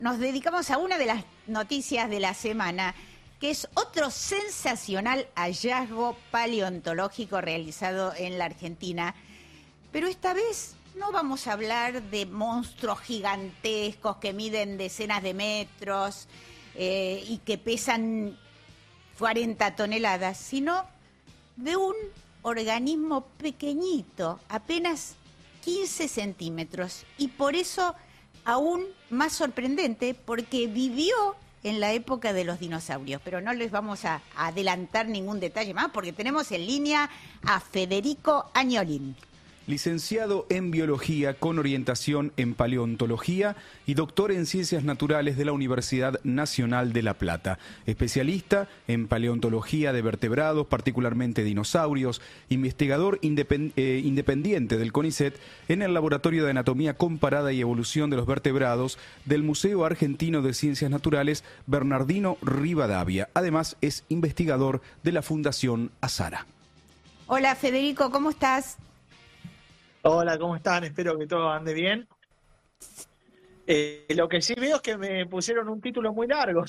nos dedicamos a una de las noticias de la semana, que es otro sensacional hallazgo paleontológico realizado en la Argentina. Pero esta vez no vamos a hablar de monstruos gigantescos que miden decenas de metros y que pesan 40 toneladas, sino de un organismo pequeñito, apenas 15 centímetros. Y por eso aún más sorprendente, porque vivió en la época de los dinosaurios. Pero no les vamos a adelantar ningún detalle más, porque tenemos en línea a Federico Agnolin. Licenciado en Biología con orientación en Paleontología y doctor en Ciencias Naturales de la Universidad Nacional de La Plata. Especialista en Paleontología de vertebrados, particularmente dinosaurios. Investigador independiente del CONICET en el Laboratorio de Anatomía Comparada y Evolución de los Vertebrados del Museo Argentino de Ciencias Naturales Bernardino Rivadavia. Además, es investigador de la Fundación Azara. Hola Federico, ¿cómo estás? Hola, ¿cómo están? Espero que todo ande bien. Lo que sí veo es que me pusieron un título muy largo.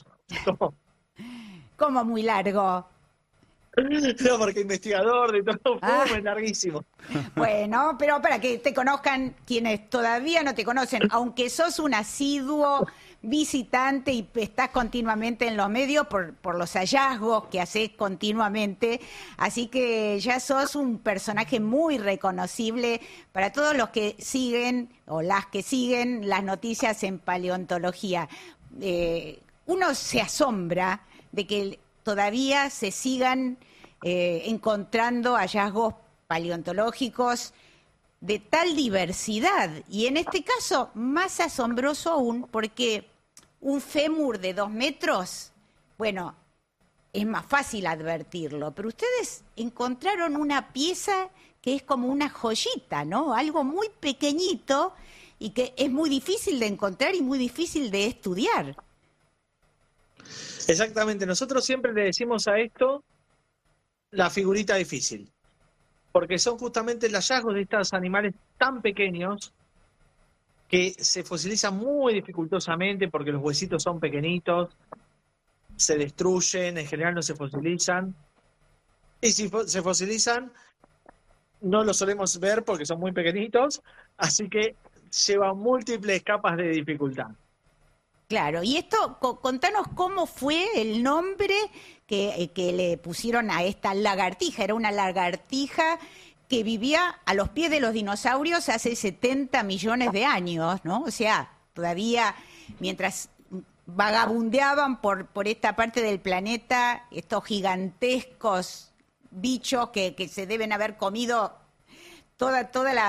¿Cómo muy largo? No, porque investigador de todo es larguísimo. Bueno, pero para que te conozcan quienes todavía no te conocen, aunque sos un asiduo visitante y estás continuamente en los medios por los hallazgos que haces continuamente, así que ya sos un personaje muy reconocible para todos los que siguen o las que siguen las noticias en paleontología. Uno se asombra de que todavía se sigan encontrando hallazgos paleontológicos de tal diversidad, y en este caso más asombroso aún, porque un fémur de 2 metros, bueno, es más fácil advertirlo, pero ustedes encontraron una pieza que es como una joyita, ¿no? Algo muy pequeñito y que es muy difícil de encontrar y muy difícil de estudiar. Exactamente, nosotros siempre le decimos a esto la figurita difícil, porque son justamente los hallazgos de estos animales tan pequeños que se fosilizan muy dificultosamente porque los huesitos son pequeñitos, se destruyen, en general no se fosilizan, y si se fosilizan no los solemos ver porque son muy pequeñitos, así que llevan múltiples capas de dificultad. Claro, y esto, contanos cómo fue el nombre que le pusieron a esta lagartija. Era una lagartija que vivía a los pies de los dinosaurios hace 70 millones de años, ¿no? O sea, todavía mientras vagabundeaban por esta parte del planeta, estos gigantescos bichos que se deben haber comido toda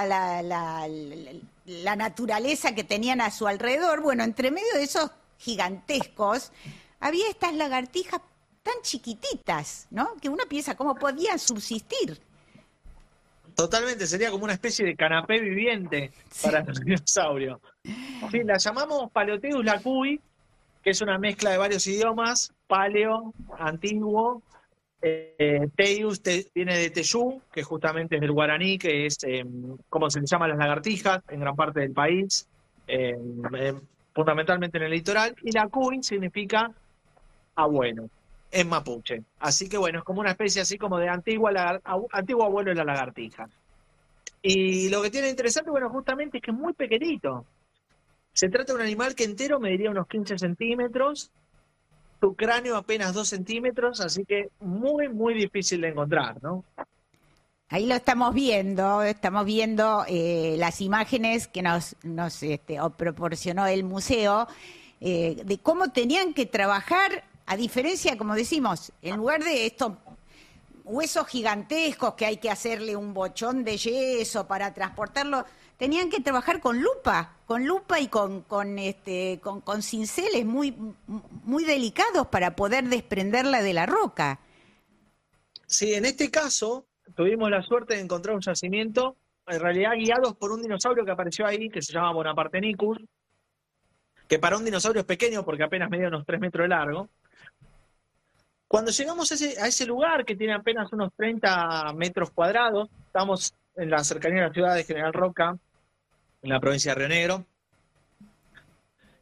la naturaleza que tenían a su alrededor. Bueno, entre medio de esos gigantescos había estas lagartijas tan chiquititas, ¿no? Que uno piensa cómo podían subsistir. Totalmente, sería como una especie de canapé viviente para los dinosaurios. Sí, la llamamos Paleotheus lacui, que es una mezcla de varios idiomas, paleo, antiguo, Teus viene de Teyú, que justamente es del guaraní, que es como se le llama a las lagartijas en gran parte del país, fundamentalmente en el litoral, y lacui significa abuelo, en mapuche. Así que bueno, es como una especie así como de antiguo abuelo de la lagartija. Y lo que tiene interesante, bueno, justamente es que es muy pequeñito. Se trata de un animal que entero mediría unos 15 centímetros, su cráneo apenas 2 centímetros, así que muy, muy difícil de encontrar, ¿no? Ahí lo estamos viendo las imágenes que nos proporcionó el museo, de cómo tenían que trabajar, a diferencia, como decimos, en lugar de estos huesos gigantescos que hay que hacerle un bochón de yeso para transportarlo, tenían que trabajar con lupa y con cinceles muy, muy delicados para poder desprenderla de la roca. Sí, en este caso tuvimos la suerte de encontrar un yacimiento, en realidad guiados por un dinosaurio que apareció ahí, que se llama Bonapartenicus, que para un dinosaurio es pequeño porque apenas medía unos 3 metros de largo. Cuando llegamos a ese lugar, que tiene apenas unos 30 metros cuadrados, estamos en la cercanía de la ciudad de General Roca, en la provincia de Río Negro,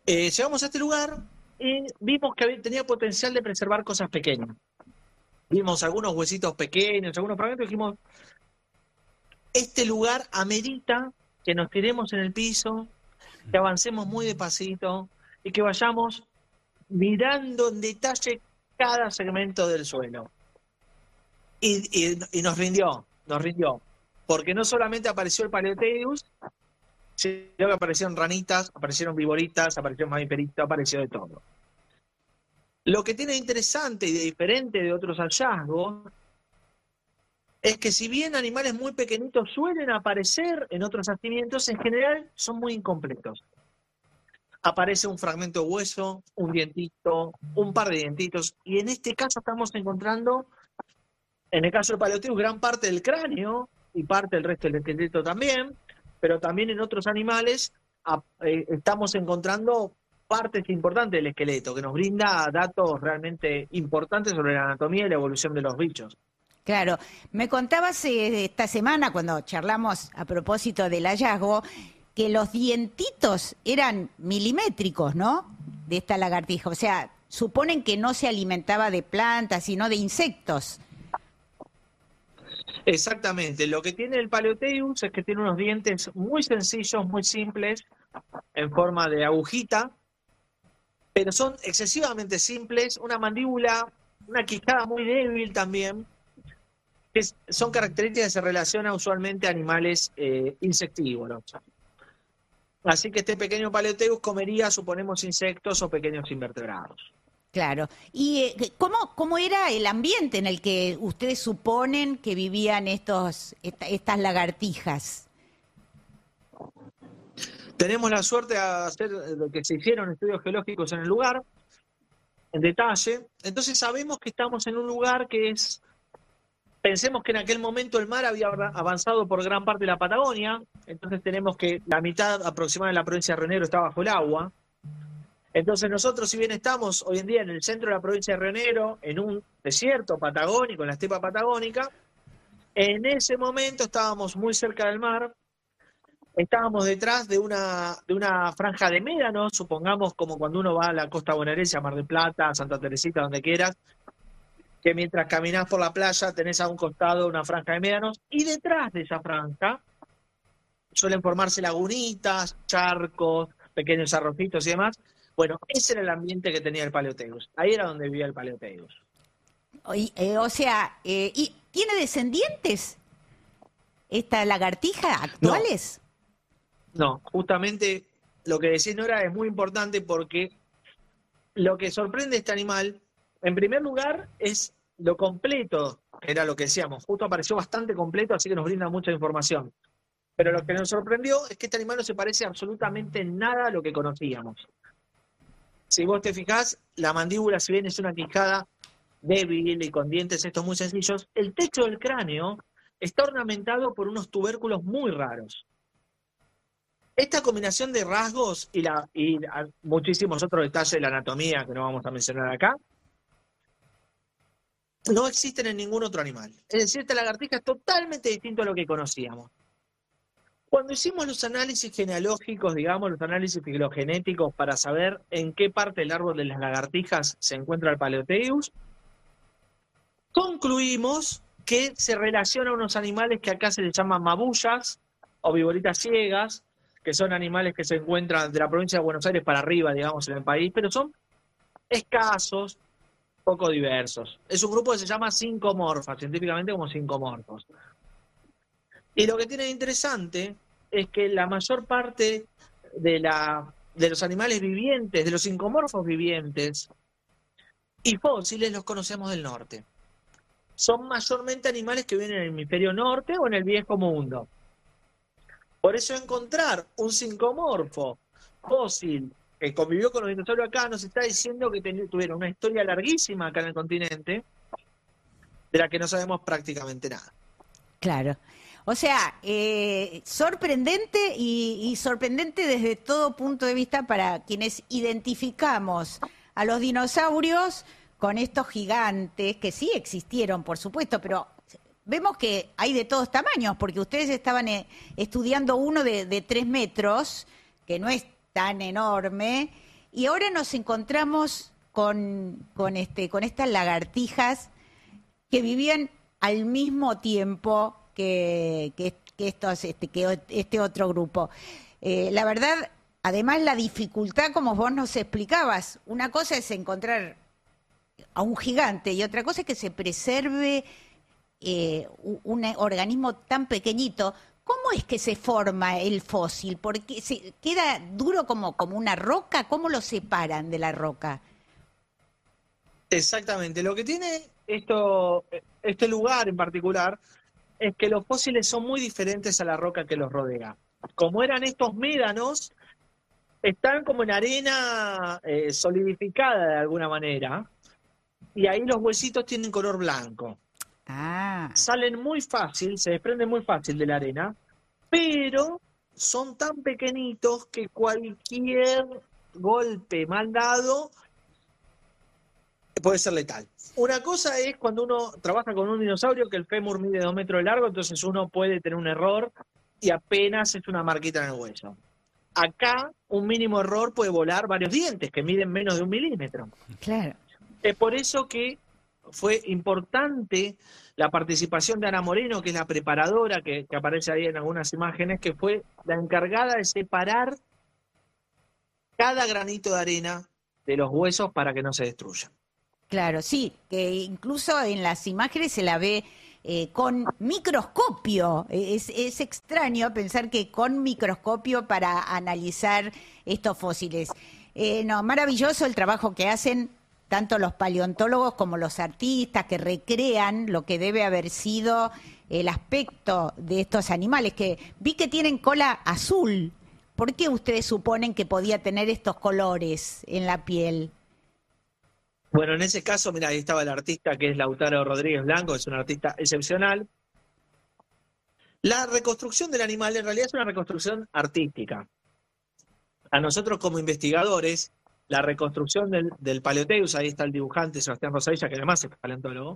Llegamos a este lugar y vimos que tenía potencial de preservar cosas pequeñas. Vimos algunos huesitos pequeños, algunos fragmentos, y dijimos, este lugar amerita que nos tiremos en el piso, que avancemos muy despacito y que vayamos mirando en detalle cada segmento del suelo. Y nos rindió, porque no solamente apareció el Paleotheus, sino que aparecieron ranitas, aparecieron viboritas, aparecieron mamíferitos, apareció de todo. Lo que tiene de interesante y de diferente de otros hallazgos es que si bien animales muy pequeñitos suelen aparecer en otros yacimientos, en general son muy incompletos. Aparece un fragmento de hueso, un dientito, un par de dientitos, y en este caso estamos encontrando, en el caso del Paleotheus, gran parte del cráneo y parte del resto del esqueleto también, pero también en otros animales estamos encontrando partes importantes del esqueleto, que nos brinda datos realmente importantes sobre la anatomía y la evolución de los bichos. Claro, me contabas esta semana cuando charlamos a propósito del hallazgo que los dientitos eran milimétricos, ¿no? De esta lagartija, o sea, suponen que no se alimentaba de plantas, sino de insectos. Exactamente, lo que tiene el Paleotheus es que tiene unos dientes muy sencillos, muy simples, en forma de agujita, pero son excesivamente simples, una mandíbula, una quijada muy débil también, que son características que se relacionan usualmente a animales insectívoros. Así que este pequeño Paleotheus comería, suponemos, insectos o pequeños invertebrados. Claro. ¿Y cómo era el ambiente en el que ustedes suponen que vivían estas lagartijas? Tenemos la suerte de que se hicieron estudios geológicos en el lugar, en detalle. Entonces sabemos que estamos en un lugar que es... Pensemos que en aquel momento el mar había avanzado por gran parte de la Patagonia, entonces tenemos que la mitad aproximada de la provincia de Río Negro está bajo el agua. Entonces nosotros, si bien estamos hoy en día en el centro de la provincia de Río Negro, en un desierto patagónico, en la estepa patagónica, en ese momento estábamos muy cerca del mar, estábamos detrás de una franja de médanos, supongamos como cuando uno va a la costa bonaerense, a Mar del Plata, a Santa Teresita, donde quieras, que mientras caminás por la playa tenés a un costado una franja de médanos, y detrás de esa franja suelen formarse lagunitas, charcos, pequeños arrojitos y demás. Bueno, ese era el ambiente que tenía el Paleotheus. Ahí era donde vivía el Paleotheus. O sea, ¿y tiene descendientes esta lagartija actuales? No, justamente lo que decís, Nora, es muy importante porque lo que sorprende a este animal, en primer lugar, es lo completo, era lo que decíamos, justo apareció bastante completo, así que nos brinda mucha información. Pero lo que nos sorprendió es que este animal no se parece absolutamente en nada a lo que conocíamos. Si vos te fijás, la mandíbula, si bien es una quijada débil y con dientes estos muy sencillos, el techo del cráneo está ornamentado por unos tubérculos muy raros. Esta combinación de rasgos y muchísimos otros detalles de la anatomía que no vamos a mencionar acá, no existen en ningún otro animal. Es decir, esta lagartija es totalmente distinto a lo que conocíamos. Cuando hicimos los análisis genealógicos, digamos, los análisis filogenéticos para saber en qué parte del árbol de las lagartijas se encuentra el Paleotheus, concluimos que se relaciona a unos animales que acá se les llaman mabullas o viboritas ciegas, que son animales que se encuentran de la provincia de Buenos Aires para arriba, digamos, en el país, pero son escasos, poco diversos. Es un grupo que se llama sincomorfa, científicamente como sincomorfos. Y lo que tiene de interesante es que la mayor parte de los animales vivientes, de los sincomorfos vivientes y fósiles, los conocemos del norte. Son mayormente animales que viven en el hemisferio norte o en el viejo mundo. Por eso encontrar un sincomorfo fósil que convivió con los dinosaurios acá nos está diciendo que tuvieron una historia larguísima acá en el continente, de la que no sabemos prácticamente nada. Claro. O sea, sorprendente y sorprendente desde todo punto de vista para quienes identificamos a los dinosaurios con estos gigantes, que sí existieron, por supuesto, pero vemos que hay de todos tamaños, porque ustedes estaban estudiando uno de 3 metros, que no es tan enorme, y ahora nos encontramos con estas lagartijas que vivían al mismo tiempo que este otro grupo. La verdad, además la dificultad, como vos nos explicabas, una cosa es encontrar a un gigante y otra cosa es que se preserve un organismo tan pequeñito. ¿Cómo es que se forma el fósil? ¿Porque queda duro como una roca? ¿Cómo lo separan de la roca? Exactamente. Lo que tiene este lugar en particular es que los fósiles son muy diferentes a la roca que los rodea. Como eran estos médanos, están como en arena solidificada de alguna manera, y ahí los huesitos tienen color blanco. Salen muy fácil, se desprenden muy fácil de la arena, pero son tan pequeñitos que cualquier golpe mal dado puede ser letal. Una cosa es cuando uno trabaja con un dinosaurio que el fémur mide 2 metros de largo, entonces uno puede tener un error y apenas es una marquita en el hueso. Acá un mínimo error puede volar varios dientes que miden menos de 1 milímetro. Claro. Es por eso que fue importante la participación de Ana Moreno, que es la preparadora que aparece ahí en algunas imágenes, que fue la encargada de separar cada granito de arena de los huesos para que no se destruyan. Claro, sí, que incluso en las imágenes se la ve con microscopio. Es extraño pensar que con microscopio para analizar estos fósiles. No, maravilloso el trabajo que hacen tanto los paleontólogos como los artistas que recrean lo que debe haber sido el aspecto de estos animales, que vi que tienen cola azul. ¿Por qué ustedes suponen que podía tener estos colores en la piel? Bueno, en ese caso, mira, ahí estaba el artista que es Lautaro Rodríguez Blanco, es un artista excepcional. La reconstrucción del animal en realidad es una reconstrucción artística. A nosotros como investigadores, la reconstrucción del Paleotheus, ahí está el dibujante Sebastián Rosavilla, que además es paleontólogo,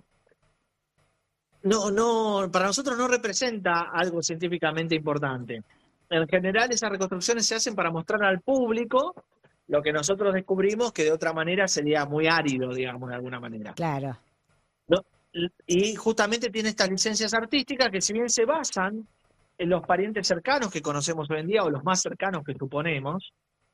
para nosotros no representa algo científicamente importante. En general, esas reconstrucciones se hacen para mostrar al público lo que nosotros descubrimos que de otra manera sería muy árido, digamos, de alguna manera. Claro. ¿No? Y justamente tiene estas licencias artísticas que si bien se basan en los parientes cercanos que conocemos hoy en día, o los más cercanos que suponemos,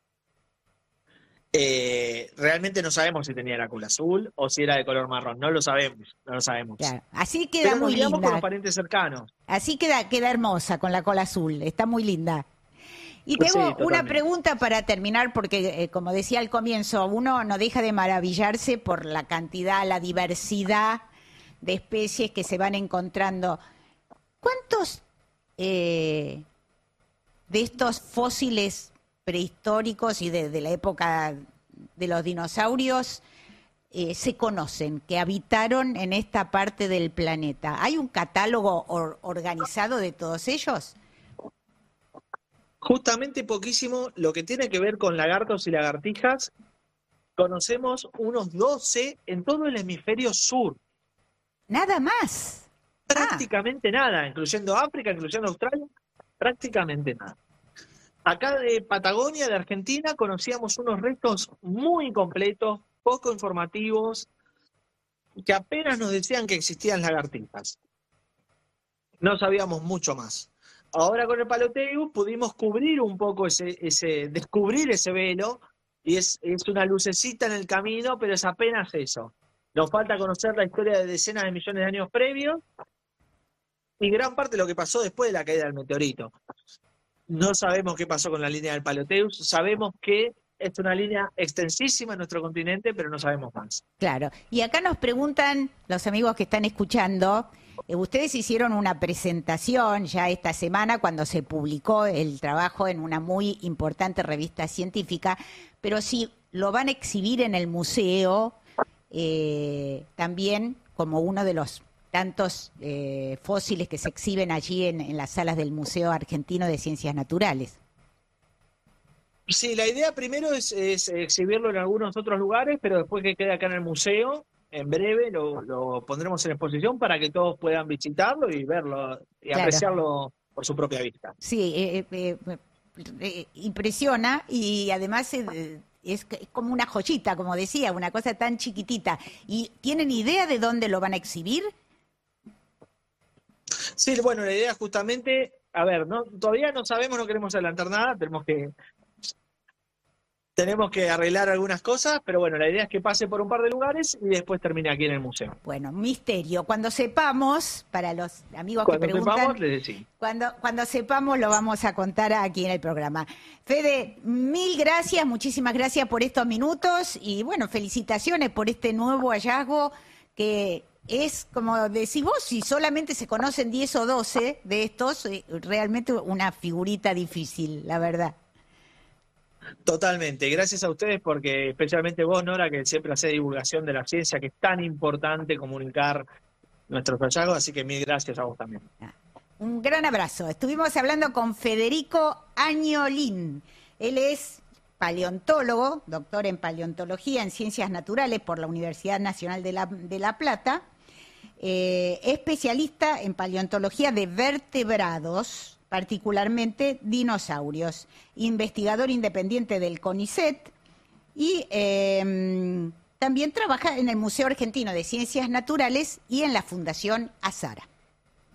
realmente no sabemos si tenía la cola azul o si era de color marrón. No lo sabemos. Claro. Así queda pero muy linda. con los parientes cercanos. Así queda hermosa con la cola azul. Está muy linda. Y tengo una pregunta para terminar, porque como decía al comienzo, uno no deja de maravillarse por la cantidad, la diversidad de especies que se van encontrando. ¿Cuántos de estos fósiles prehistóricos y de la época de los dinosaurios se conocen, que habitaron en esta parte del planeta? ¿Hay un catálogo organizado de todos ellos? Justamente poquísimo. Lo que tiene que ver con lagartos y lagartijas, conocemos unos 12 en todo el hemisferio sur. Nada más. Prácticamente nada, incluyendo África, incluyendo Australia, prácticamente nada. Acá de Patagonia, de Argentina, conocíamos unos restos muy incompletos, poco informativos, que apenas nos decían que existían lagartijas. No sabíamos mucho más. Ahora con el Paleotheus pudimos cubrir un poco descubrir ese velo, y es una lucecita en el camino, pero es apenas eso. Nos falta conocer la historia de decenas de millones de años previos y gran parte de lo que pasó después de la caída del meteorito. No sabemos qué pasó con la línea del Paleotheus, sabemos que es una línea extensísima en nuestro continente, pero no sabemos más. Claro, y acá nos preguntan los amigos que están escuchando, ustedes hicieron una presentación ya esta semana cuando se publicó el trabajo en una muy importante revista científica, pero si lo van a exhibir en el museo, también como uno de los tantos fósiles que se exhiben allí en las salas del Museo Argentino de Ciencias Naturales. Sí, la idea primero es exhibirlo en algunos otros lugares, pero después que quede acá en el museo, en breve lo pondremos en exposición para que todos puedan visitarlo y verlo y apreciarlo por su propia vista. Sí, impresiona, y además es como una joyita, como decía, una cosa tan chiquitita. ¿Y tienen idea de dónde lo van a exhibir? Sí, bueno, la idea justamente, a ver, todavía no sabemos, no queremos adelantar nada, tenemos que arreglar algunas cosas, pero bueno, la idea es que pase por un par de lugares y después termine aquí en el museo. Bueno, misterio. Cuando sepamos, para los amigos Cuando que preguntan, sepamos, les decimos. cuando sepamos lo vamos a contar aquí en el programa. Fede, mil gracias, muchísimas gracias por estos minutos y bueno, felicitaciones por este nuevo hallazgo que es, como decís vos, si solamente se conocen 10 o 12 de estos, realmente una figurita difícil, la verdad. Totalmente, gracias a ustedes porque especialmente vos, Nora, que siempre hace divulgación de la ciencia, que es tan importante comunicar nuestros hallazgos, así que mil gracias a vos también. Un gran abrazo. Estuvimos hablando con Federico Agnolin. Él es paleontólogo, doctor en paleontología en ciencias naturales por la Universidad Nacional de La Plata, especialista en paleontología de vertebrados, particularmente dinosaurios, investigador independiente del CONICET y también trabaja en el Museo Argentino de Ciencias Naturales y en la Fundación Azara.